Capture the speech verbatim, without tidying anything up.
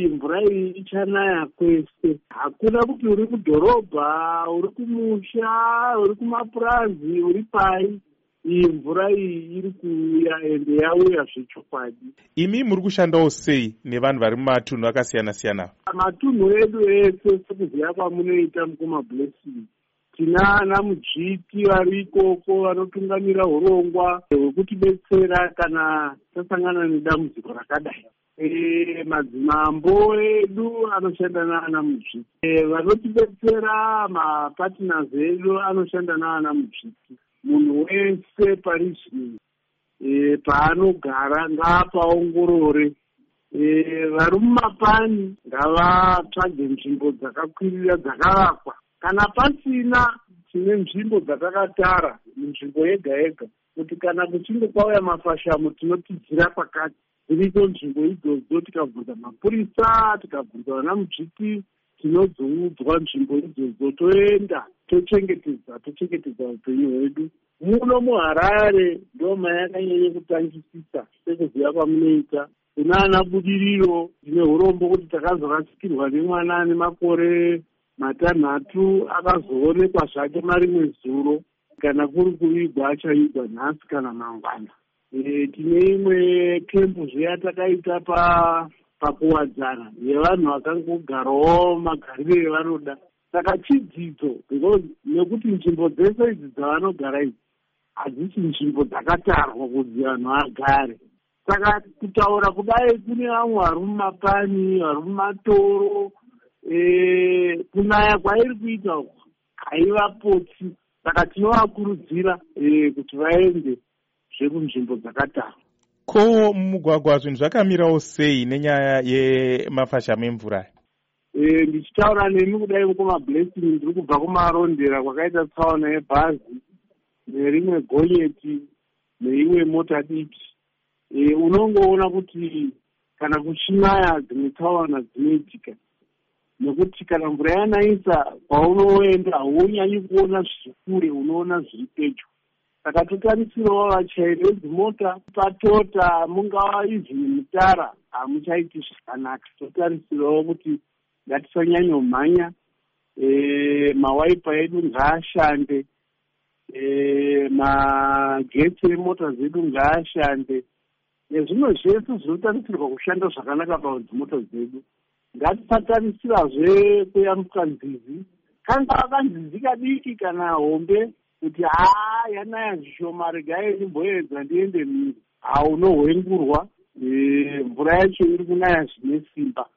iyi mvura iyi ichanaya kwese. Hakuna kuti uri kudhorobha, uri kumusha, uri kumapurazi, uri pai. Iyi mvura iyi iri kuuya ende yauya zvechokwadi. Imi muri kushandawo sei nevanhu vari mumatunhu akasiyana-siyana? Matunhu edu ese sekuziva kwamunoita mukoma Blessing. Tina ana mudzviti vari ikoko vanotungamira urongwa hwekutibetsera kana tasangana nedambudziko rakadai. E, madzimambo edu anoshanda naana mudzviti. E, vanotibetsera mapartners edu anoshanda naana mudzviti. Munhu wese parizvino e, paanogara ngaapaongorore. E, vari mumapani ngavatsvage nzvimbo dzakakwirira dzakavakwa. Kana pasina tine nzvimbo dzatakatara nzvimbo yega yega kuti kana kuchinge kwauya mafashamo tinotidzira pakati. Dziriko nzvimbo idzodzo, tikabvunza mapurisa, tikabvunza vana mudzviti, tinozoudzwa nzvimbo idzodzo, toenda tochengetedza tochengetedza upenyu hwedu. Muno muHarare ndo mayakanyanya kutangisisa sekuziva kwamunoita. Kuna ana budiriro tine urombo kuti takazorasikirwa nemwana ane makore matanhatu akazoonekwa zvake marimwe zuro, kana kuri kuvigwa achaigwa nhasi kana mangwana. E, tine imwe kempu zviya takaita pa pakuwadzana yevanhu vakangogarawo magariro evanoda. Saka chidzidzo because nekuti nzvimbo dzese idzi dzavanogara idzi hadzisi nzvimbo dzakatarwa kuti vanhu vagare. Saka kutaura kudai kune vamwe vari mumapani, vari mumatoro, e, kunaya kwairi kuita uku haivapotsi. Saka tinovakurudzira e, kuti vaende zvekunzvimbo dzakatarwa. Ko mumugwagwa zvinhu zvakamirawo sei nenyaya yemafashamo emvura? E, ndichitaura nemi kudai mukoma Blessing ndiri kubva kumarondera kwakaita tsaona yebhazi nerimwe gonyeti neimwe mota diki. E, unongoona kuti kana kuchinaya dzimwe tsaona dzinoitika. Nekuti kana mvura yanaisa kwaunoenda haunyanyi kuona zviri kure, unoona zviri pedyo. Saka totarisirawo vachairi vedzimota patota mungava izvi mutara hamuchaiti zvakanaka. Totarisirawo kuti ngatisanyanyomhanya, e, mawaipa edu ngaashande, e, magetsi emota dzedu ngaashande, nezvimwe zvese zvinotarisirwa kushanda zvakanaka padzimota dzedu. Ngatisatarisira kuyambuka nzizi, kangava kanzizi kadiki kana hombe, kuti haa yanaya zvishoma regai ndimboedza ndiende mhiri. Haunohwengurwa, e, mvura yacho iri kunaya zvine simba.